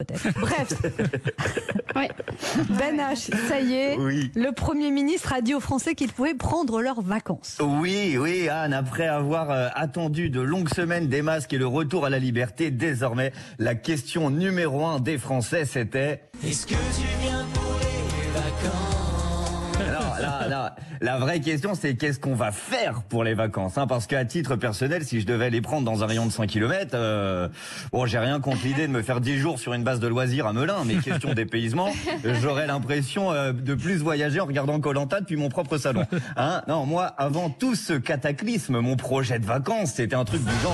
peut-être. Bref. Oui. Ben H, ça y est, Oui. le Premier ministre a dit aux Français qu'ils pouvaient prendre leurs vacances. Oui, Anne, après avoir attendu de longues semaines des masques et le retour à la liberté, désormais, la question numéro 1 des Français, c'était... Est-ce que tu viens pour les vacances? Alors là, la vraie question, c'est qu'est-ce qu'on va faire pour les vacances, hein, parce qu'à titre personnel, si je devais les prendre dans un rayon de 100 km, bon, j'ai rien contre l'idée de me faire 10 jours sur une base de loisirs à Melun, mais question dépaysement, j'aurais l'impression de plus voyager en regardant Koh-Lanta depuis mon propre salon. Hein, non, moi, avant tout ce cataclysme, mon projet de vacances, c'était un truc du genre...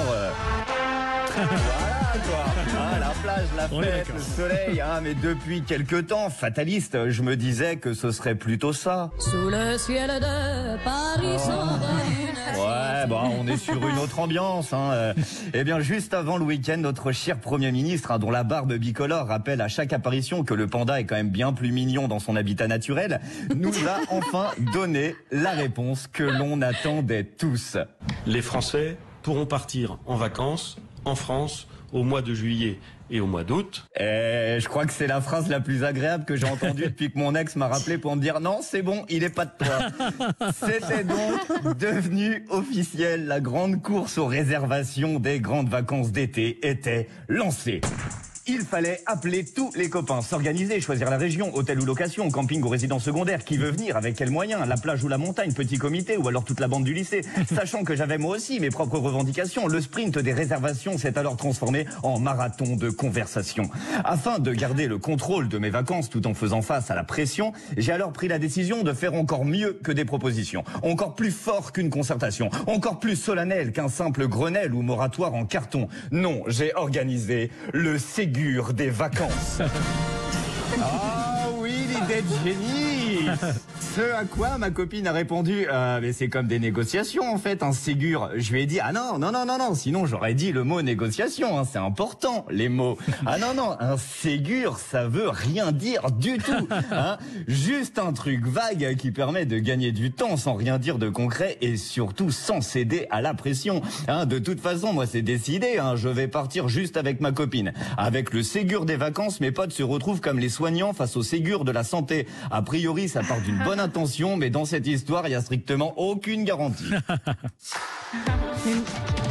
Voilà quoi, hein, la plage, la fête, le soleil, hein, mais depuis quelque temps, fataliste, je me disais que ce serait plutôt ça. Sous le ciel de Paris Ouais, bon, on est sur une autre ambiance. Hein. Eh bien, juste avant le week-end, notre cher Premier ministre, hein, dont la barbe bicolore rappelle à chaque apparition que le panda est quand même bien plus mignon dans son habitat naturel, nous a enfin donné la réponse que l'on attendait tous. Les Français pourront partir en vacances en France au mois de juillet et au mois d'août. Je crois que c'est la phrase la plus agréable que j'ai entendue depuis que mon ex m'a rappelé pour me dire non, c'est bon, il est pas de toi. C'était donc devenu officiel. La grande course aux réservations des grandes vacances d'été était lancée. Il fallait appeler tous les copains, s'organiser, choisir la région, hôtel ou location, camping ou résidence secondaire, qui veut venir, avec quels moyens, la plage ou la montagne, petit comité ou alors toute la bande du lycée. Sachant que j'avais moi aussi mes propres revendications, le sprint des réservations s'est alors transformé en marathon de conversation. Afin de garder le contrôle de mes vacances tout en faisant face à la pression, j'ai alors pris la décision de faire encore mieux que des propositions, encore plus fort qu'une concertation, encore plus solennel qu'un simple Grenelle ou moratoire en carton. Non, j'ai organisé le Ségur des vacances. Ah oui, l'idée de génie. Ce à quoi ma copine a répondu mais c'est comme des négociations en fait, un Ségur. Je lui ai dit ah non, sinon j'aurais dit le mot négociation, hein, c'est important les mots. Ah non, un Ségur ça veut rien dire du tout, hein. Juste un truc vague qui permet de gagner du temps sans rien dire de concret et surtout sans céder à la pression. Hein, de toute façon, moi c'est décidé, hein, je vais partir juste avec ma copine. Avec le Ségur des vacances, mes potes se retrouvent comme les soignants face au Ségur de la santé. A priori, ça part d'une bonne intention, mais dans cette histoire, il y a strictement aucune garantie.